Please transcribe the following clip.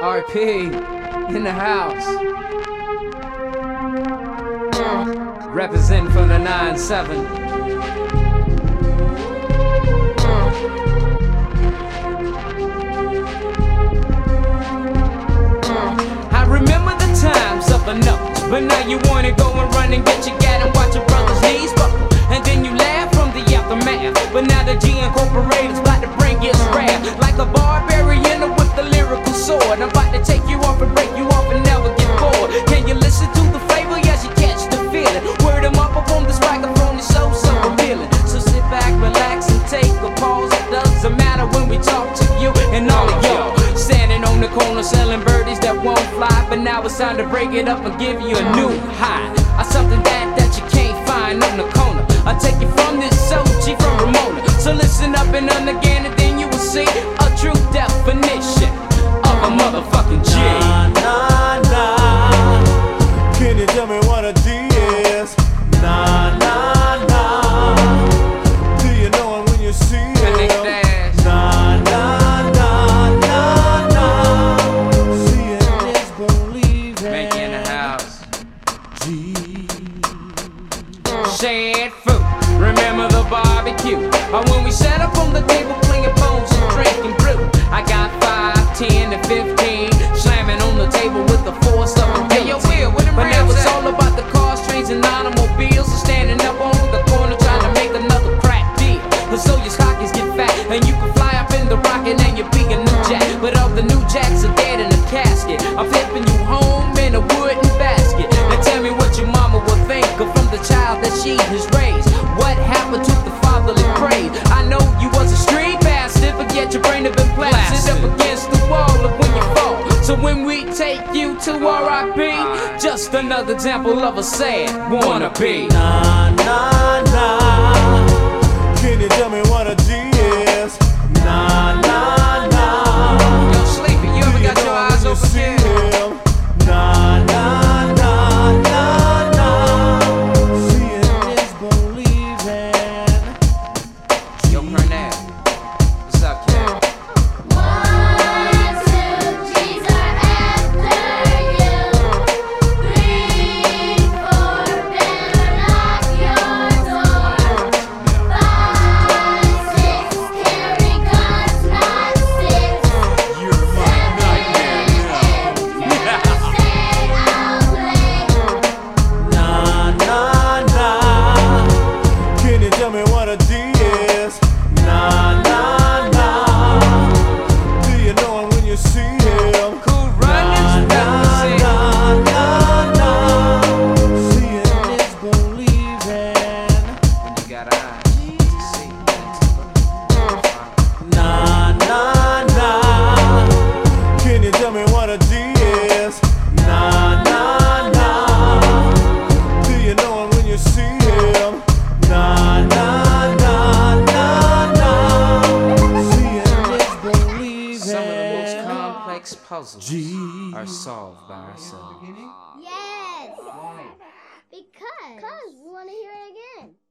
RP in the house. Representing for the 9-7. I remember the times of a no, but now you wanna go and run and get your gat and watch your brother's knees buckle, and then you laugh from the aftermath. But now the G Incorporated's about to bring its wrath, like a barbarian with the lyrical sword. I'm about to take you off and break you off and never get bored. Can you listen to the flavor? Yes, you catch the feeling. Word 'em up on this microphone is so appealing. So sit back, relax, and take a pause. It doesn't matter when we talk to you and all of y'all. Standing on the corner selling birdies that won't fly, but now it's time to break it up and give you a new high. Something that you can't find on the corner. I'll take you from this OG from Ramona. So listen up and understand, and then you will see a true definition of a motherfucking G. Nah, nah. Can you tell me what a G is? Nah, nah, nah. Do you know it when you see it? Nah, nah, nah, nah, nah. Seeing is believing. Make in the house. G. Shad food, remember the barbecue, or when we sat up on the table playing bones and drinking brew. I got 5, 10, and 15 slamming on the table with the force of a hey, yo, Will, but now it's all about the cars, trains, and automobiles. So standing up on the corner trying to make another crack deal, so your stockings get fat and you can fly up in the rocket and you be a new jack. But all the new jacks are dead in a casket. I'm flipping you home in a wooden basket. Now tell me what your mama will think of from the child that she has raised. What happened to the fatherly praise? I know you was a street bastard, but yet your brain have been blasted up against the wall of when you fall. So when we take you to RIP, just another example of a sad wannabe. Nah, nah, nah. Can you tell me what a G is? Nah, nah, nah. Yo, Sleepy, you ever got your eyes open yet? Nah, nah, nah, nah, nah. Seeing is believing. Yo, Pernell, what's up, kid? 1, 2, G's are after you. 3, 4, better lock your door. 5, 6, carry guns, not 6. You're my 7, 8, stay out late. Nah, nah, nah. Can you tell me what a D is? Nah, nah, nah. Do you know him when you see him? Cool runnings, Nah, represent. nah, nah, nah. Seeing is believing. When you got eyes to see, Nah, nah, nah. Can you tell me what a D is? Nah, nah, nah. Do you know him when you see him? Nah, nah, nah, nah, nah. Seeing is believing. some of the most complex puzzles G. are solved by ourselves. Yes. Because we want to hear it again.